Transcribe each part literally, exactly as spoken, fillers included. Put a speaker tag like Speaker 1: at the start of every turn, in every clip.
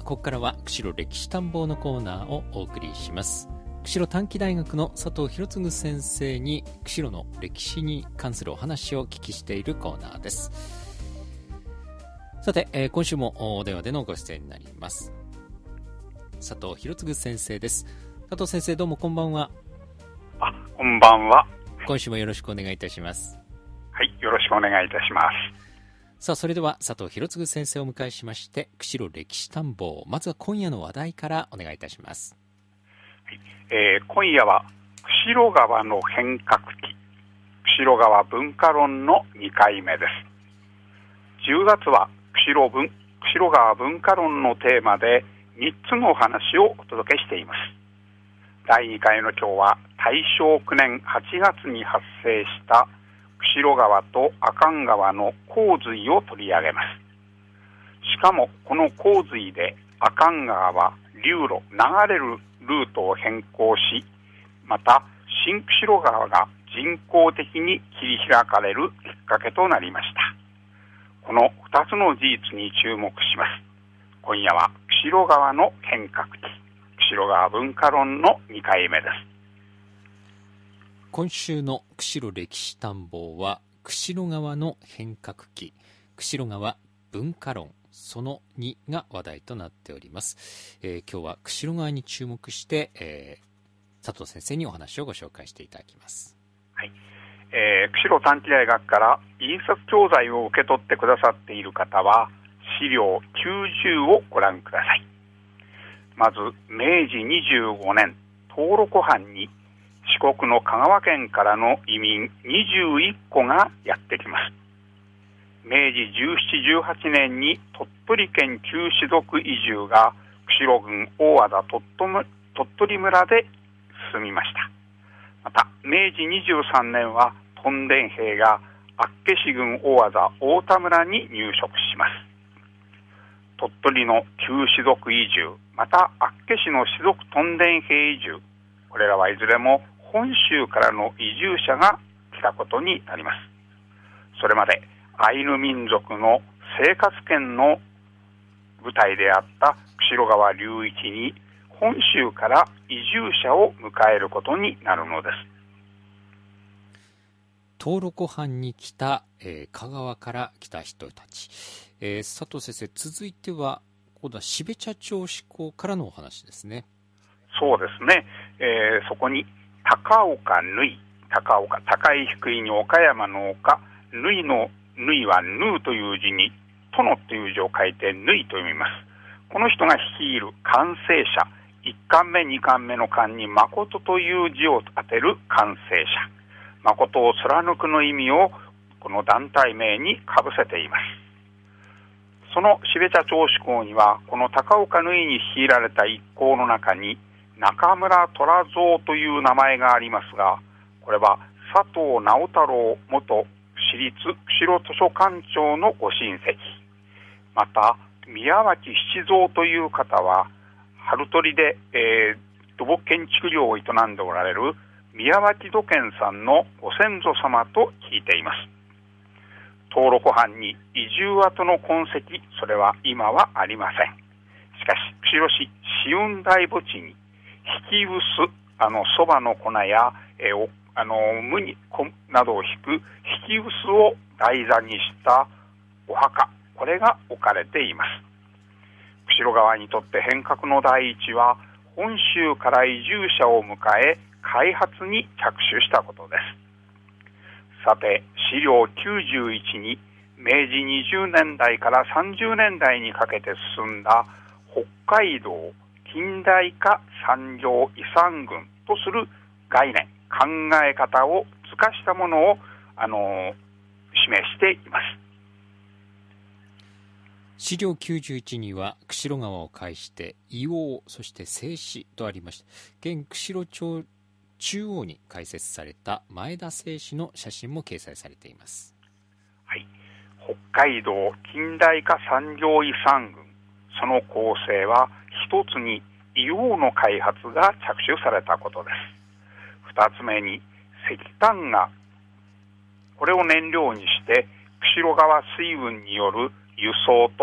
Speaker 1: ここからは釧路歴史探訪のコーナーをお送りします。釧路短期大学の佐藤博次先生に釧路の歴史に関するお話をお聞きしているコーナーです。さて、えー、今週もお電話でのご出演になります。佐藤博次先生です。佐藤先生、どうもこんばんは。
Speaker 2: あ、こんばんは。
Speaker 1: 今週もよろしくお願いいたします。
Speaker 2: はい、よろしくお願いいたします。
Speaker 1: さあ、それでは佐藤博次先生をお迎えしまして釧路歴史探訪、まずは今夜の話題からお願いいたします。
Speaker 2: はい、えー、今夜は釧路川の変革期、釧路川文化論のにかいめです。じゅうがつは釧路文釧路川文化論のテーマでみっつのお話をお届けしています。だいにかいの今日は大正きゅうねんはちがつに発生した釧路川と阿寒川の洪水を取り上げます。しかもこの洪水で阿寒川は流路、流れるルートを変更し、また新釧路川が人工的に切り開かれるきっかけとなりました。このふたつの事実に注目します。今夜は釧路川の変革期、釧路川文化論のにかいめです。
Speaker 1: 今週の釧路歴史探訪は釧路川の変革期、釧路川文化論そのにが話題となっております。えー、今日は釧路川に注目して、えー、佐藤先生にお話をご紹介していただきます。
Speaker 2: はい、えー、釧路短期大学から印刷教材を受け取ってくださっている方は資料きゅうじゅうをご覧ください。まずめいじにじゅうごねん、東禄藩に四国の香川県からの移民にじゅういっこがやってきます。めいじじゅうなな、じゅうはちねんに鳥取県旧士族移住が釧路郡大和田鳥取村で進みました。まためいじにじゅうさんねんは屯田兵が厚岸郡大和田太田村に入植します。鳥取の旧士族移住、また厚岸の士族屯田兵移住、これらはいずれも本州からの移住者が来たことになります。それまでアイヌ民族の生活圏の舞台であった釧路川流域に本州から移住者を迎えることになるのです。
Speaker 1: 東禄藩に来た、えー、香川から来た人たち、えー、佐藤先生、続いては今度は標茶町志向からのお話ですね。
Speaker 2: そうですね、えー、そこに高岡縫い、高岡、高い低いに岡山の岡、縫いの縫いは縫うという字に殿という字を書いて縫いと読みます。この人が率いる完成者、いっかんめにかんめの巻に誠という字を当てる完成者、誠を貫くの意味をこの団体名にかぶせています。その標茶町志向にはこの高岡縫いに率いられた一行の中に中村虎蔵という名前がありますが、これは佐藤直太郎元私立釧路図書館長のご親戚、また宮脇七蔵という方は春取で、えー、土木建築業を営んでおられる宮脇土建さんのご先祖様と聞いています。東禄藩に移住跡の痕跡、それは今はありません。しかし釧路市紫雲台墓地に引き臼、あのそばの粉や、えー、あの無になどを引く引き臼を台座にしたお墓、これが置かれています。釧路川にとって変革の第一は本州から移住者を迎え開発に着手したことです。さて資料きゅうじゅういちにめいじにじゅうねんだいからさんじゅうねんだいにかけて進んだ北海道近代化産業遺産群とする概念、考え方を図化したものを、あの示しています。
Speaker 1: 資料きゅうじゅういちには釧路川を介して硫黄、そして静止とありました。現釧路町中央に開設された前田製紙の写真も掲載されています。
Speaker 2: はい、北海道近代化産業遺産群、その構成は一つに硫黄の開発が着手されたことです。二つ目に石炭が、これを燃料にして釧路川水運による輸送と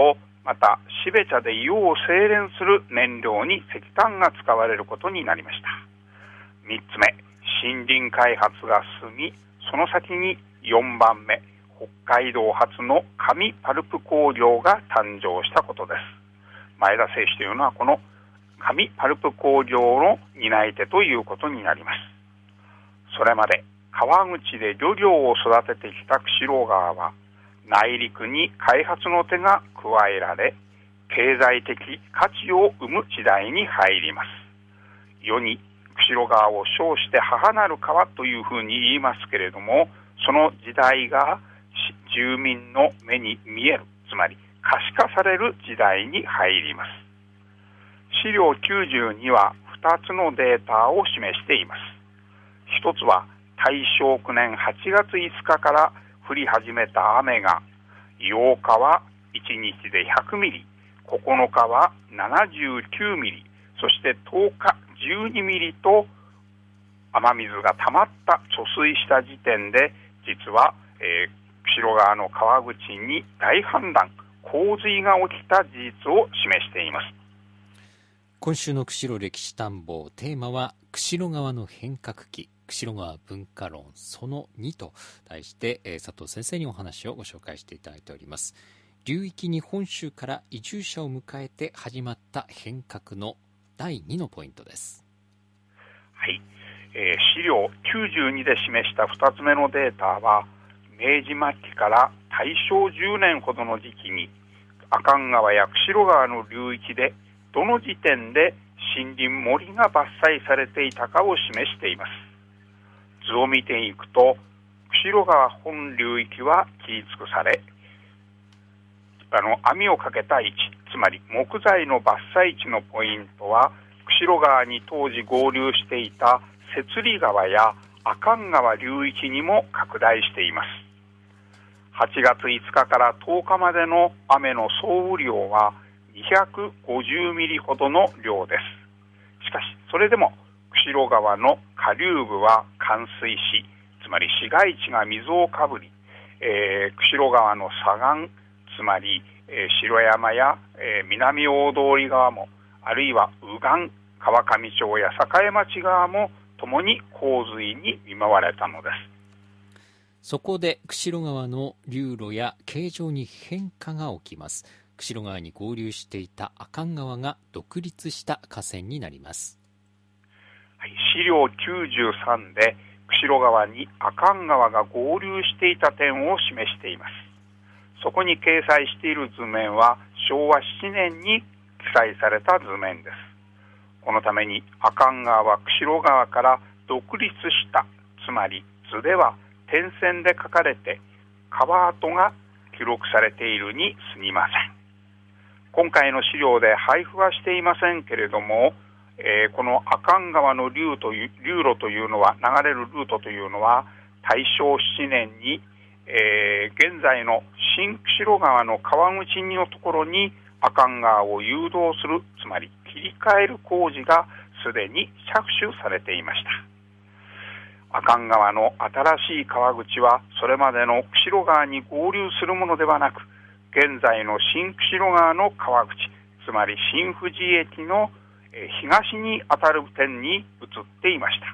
Speaker 2: またしべ茶で湯を精錬する燃料に石炭が使われることになりました。みっつめ、森林開発が進み、その先によんばんめ、北海道初の紙パルプ工業が誕生したことです。前田製紙というのはこの紙パルプ工業の担い手ということになります。それまで川口で漁業を育ててきた釧路川は内陸に開発の手が加えられ、経済的価値を生む時代に入ります。世に釧路川を称して母なる川というふうに言いますけれども、その時代が住民の目に見える、つまり可視化される時代に入ります。資料きゅうじゅうにはふたつのデータを示しています。ひとつは大正きゅうねんはちがついつかから降り始めた雨がようかはいちにちでひゃくミリ、ここのかはななじゅうきゅうミリ、そしてとおかじゅうにミリと雨水が溜まった貯水した時点で、実は、えー、釧路川の川口に大氾濫、洪水が起きた事実を示しています。
Speaker 1: 今週の釧路歴史探訪、テーマは釧路川の変革期、釧路川文化論そのにと題して、えー、佐藤先生にお話をご紹介していただいております。流域に本州から移住者を迎えて始まった変革のだいにのポイントです。
Speaker 2: はい、えー、資料きゅうじゅうにで示したふたつめのデータは、明治末期から大正じゅうねんほどの時期に阿寒川や釧路川の流域でどの時点で森林森が伐採されていたかを示しています。図を見ていくと、釧路川本流域は切り尽くされ、あの網をかけた位置、つまり木材の伐採地のポイントは、釧路川に当時合流していた摂理川や阿寒川流域にも拡大しています。はちがついつかからとおかまでの雨の総雨量はにひゃくごじゅうミリほどの量です。しかしそれでも釧路川の下流部は冠水し、つまり市街地が水をかぶり、えー、釧路川の左岸、つまり、えー、城山や、えー、南大通川も、あるいは右岸、川上町や栄町川もともに洪水に見舞われたのです。
Speaker 1: そこで釧路川の流路や形状に変化が起きます。釧路川に合流していた阿寒川が独立した河川になります。
Speaker 2: はい、資料きゅうじゅうさんで釧路川に阿寒川が合流していた点を示しています。そこに掲載している図面はしょうわしちねんに記載された図面です。このために阿寒川は釧路川から独立した、つまり図では点線で書かれて川跡が記録されているに過ぎません。今回の資料で配布はしていませんけれども、えー、この阿寒川の流という流路というのは、流れるルートというのは大正しちねんに、えー、現在の新釧路川の川口のところに阿寒川を誘導する、つまり切り替える工事がすでに着手されていました。阿寒川の新しい川口はそれまでの釧路川に合流するものではなく、現在の新釧路川の川口、つまり新富士駅の東にあたる点に移っていました。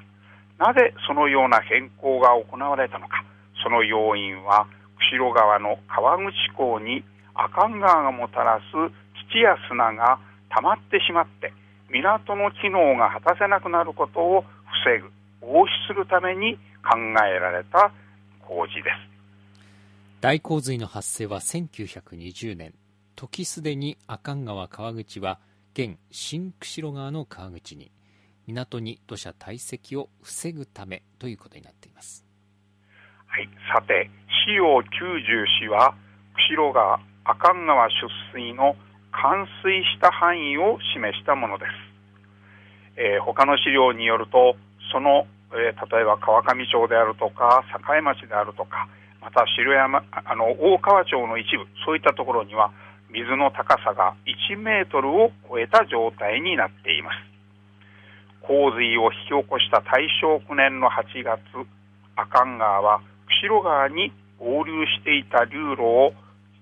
Speaker 2: なぜそのような変更が行われたのか。その要因は釧路川の川口港に阿寒川がもたらす土や砂が溜まってしまって、港の機能が果たせなくなることを防ぐ、防止するために考えられた工事です。
Speaker 1: 大洪水の発生はせんきゅうひゃくにじゅうねん、時すでに阿寒川川口は現新釧路川の川口に、港に土砂堆積を防ぐためということになっています。
Speaker 2: はい、さて資料きゅうじゅうよんは釧路川阿寒川出水の冠水した範囲を示したものです。えー、他の資料によると、その、えー、例えば川上町であるとか栄町であるとか、また城山、あの大川町の一部、そういったところには水の高さがいちメートルを超えた状態になっています。洪水を引き起こした大正きゅうねんのはちがつ、阿寒川は釧路川に合流していた流路を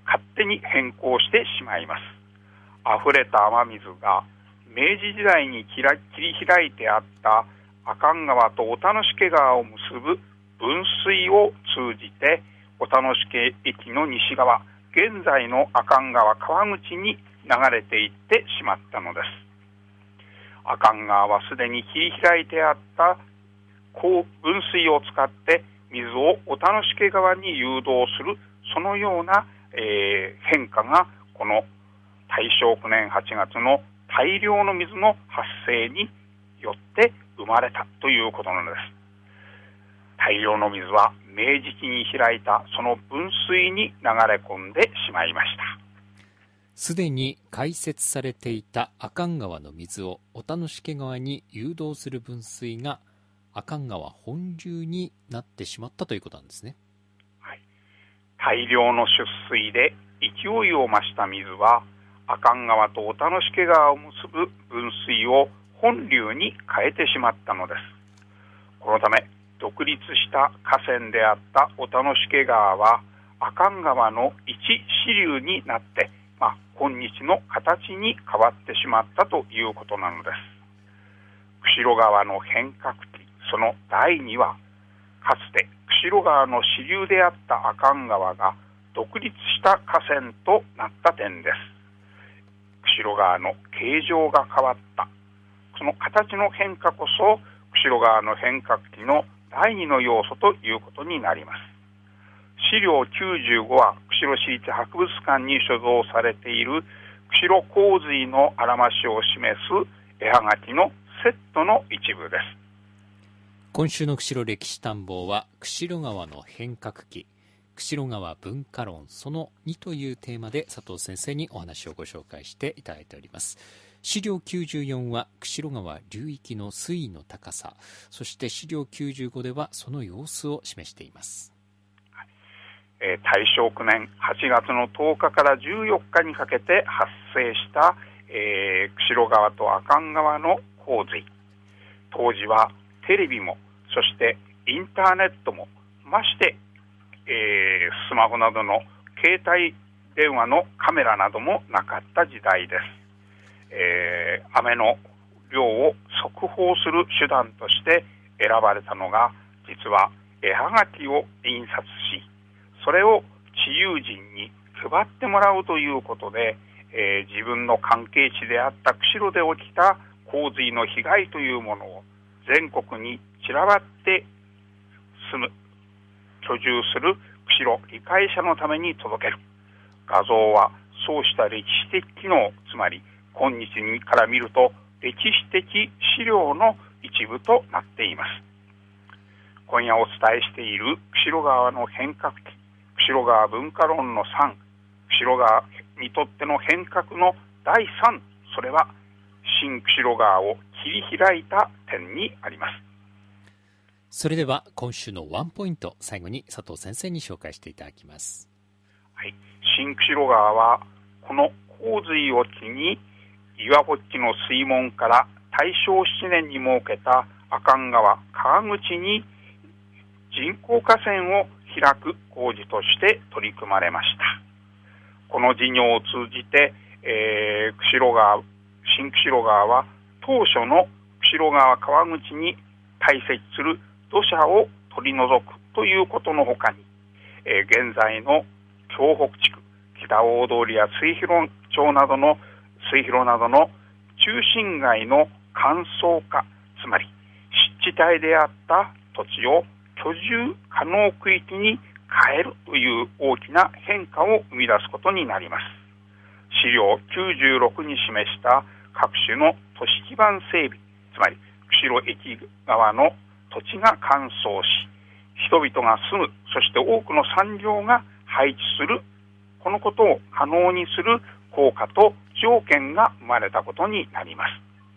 Speaker 2: 勝手に変更してしまいます。溢れた雨水が明治時代に切り開いてあった阿寒川と小田之助川を結ぶ分水を通じて小田之助駅の西側、現在の阿寒川川口に流れていってしまったのです。阿寒川はすでに切り開いてあった分水を使って水を小田之助川に誘導する、そのような、えー、変化がこの大正きゅうねんはちがつの大量の水の発生によって生まれたということなのです。大量の水は明治期に開いたその分水に流れ込んでしまいました。
Speaker 1: すでに開設されていた阿寒川の水を小田之助川に誘導する分水が阿寒川本流になってしまったということなんですね。
Speaker 2: はい、大量の出水で勢いを増した水は阿寒川と小田之助川を結ぶ分水を本流に変えてしまったのです。このため独立した河川であった小田之助川は阿寒川の一支流になって、まあ、今日の形に変わってしまったということなのです。釧路川の変革期、そのだいには、かつて釧路川の支流であった阿寒川が独立した河川となった点です。釧路川の形状が変わった、その形の変化こそ釧路川の変革期のだいにの要素ということになります。資料きゅうじゅうごは釧路市立博物館に所蔵されている釧路洪水のあらましを示す絵はがきのセットの一部です。
Speaker 1: 今週の釧路歴史探訪は釧路川の変革期、釧路川文化論そのにというテーマで佐藤先生にお話をご紹介していただいております。資料きゅうじゅうよんは釧路川流域の水位の高さ、そして資料きゅうじゅうごではその様子を示しています。
Speaker 2: えー、大正きゅうねんはちがつのとおかからじゅうよっかにかけて発生した、えー、釧路川と阿寒川の洪水。当時はテレビもそしてインターネットもまして、えー、スマホなどの携帯電話のカメラなどもなかった時代です。えー、雨の量を速報する手段として選ばれたのが実は絵はがきを印刷し、それを知友人に配ってもらうということで、えー、自分の関係地であった釧路で起きた洪水の被害というものを全国に散らばって住む居住する釧路理解者のために届ける。画像はそうした歴史的機能、つまり今日から見ると歴史的資料の一部となっています。今夜お伝えしている釧路川の変革期、釧路川文化論のさん、釧路川にとっての変革のだいさん、それは新釧路川を切り開いた点にあります。
Speaker 1: それでは今週のワンポイント、最後に佐藤先生に紹介していただきます。
Speaker 2: はい、新釧路川はこの洪水を機に岩堀地の水門から大正しちねんに設けた阿寒川川口に人工河川を開く工事として取り組まれました。この事業を通じて、えー、釧路川新釧路川は当初の釧路川川口に堆積する土砂を取り除くということのほかに、えー、現在の京北地区、北大通や水広町などの水広などの中心街の乾燥化、つまり湿地帯であった土地を居住可能区域に変えるという大きな変化を生み出すことになります。資料きゅうじゅうろくに示した各種の都市基盤整備、つまり釧路駅側の土地が乾燥し、人々が住む、そして多くの産業が配置する、このことを可能にする効果と条件が生まれたことになります。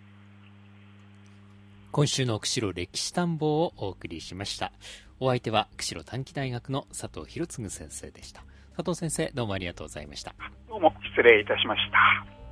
Speaker 1: 今週の釧路歴史探訪をお送りしました。お相手は釧路短期大学の佐藤博次先生でした。佐藤先生、どうもありがとうございました。
Speaker 2: どうも失礼いたしました。